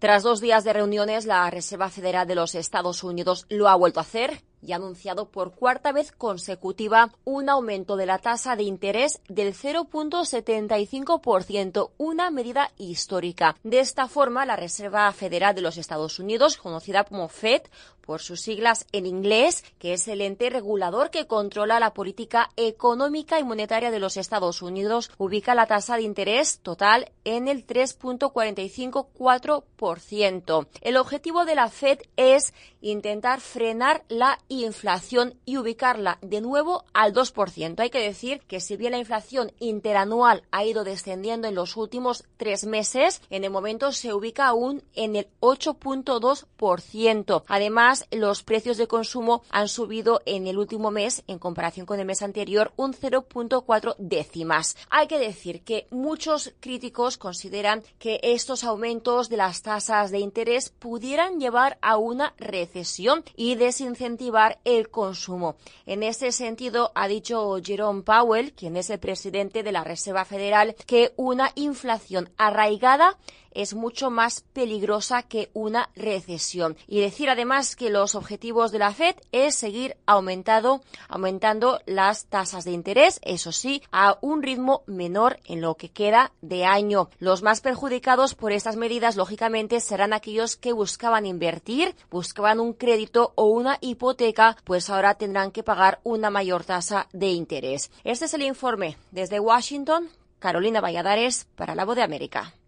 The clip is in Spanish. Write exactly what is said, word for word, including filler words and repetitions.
Tras dos días de reuniones, la Reserva Federal de los Estados Unidos lo ha vuelto a hacer y ha anunciado por cuarta vez consecutiva un aumento de la tasa de interés del cero punto setenta y cinco por ciento, una medida histórica. De esta forma, la Reserva Federal de los Estados Unidos, conocida como Fed, por sus siglas en inglés, que es el ente regulador que controla la política económica y monetaria de los Estados Unidos, ubica la tasa de interés total en el tres punto cuarenta y cinco cuatro por ciento. El objetivo de la Fed es intentar frenar la inflación y ubicarla de nuevo al dos por ciento. Hay que decir que si bien la inflación interanual ha ido descendiendo en los últimos tres meses, en el momento se ubica aún en el ocho punto dos por ciento. Además, los precios de consumo han subido en el último mes, en comparación con el mes anterior, un cero punto cuatro décimas. Hay que decir que muchos críticos consideran que estos aumentos de las tasas de interés pudieran llevar a una recesión y desincentivar el consumo. En ese sentido, ha dicho Jerome Powell, quien es el presidente de la Reserva Federal, que una inflación arraigada es mucho más peligrosa que una recesión. Y decir además que los objetivos de la Fed es seguir aumentando, aumentando las tasas de interés, eso sí, a un ritmo menor en lo que queda de año. Los más perjudicados por estas medidas, lógicamente, serán aquellos que buscaban invertir, buscaban un crédito o una hipoteca, pues ahora tendrán que pagar una mayor tasa de interés. Este es el informe desde Washington. Carolina Valladares para La Voz de América.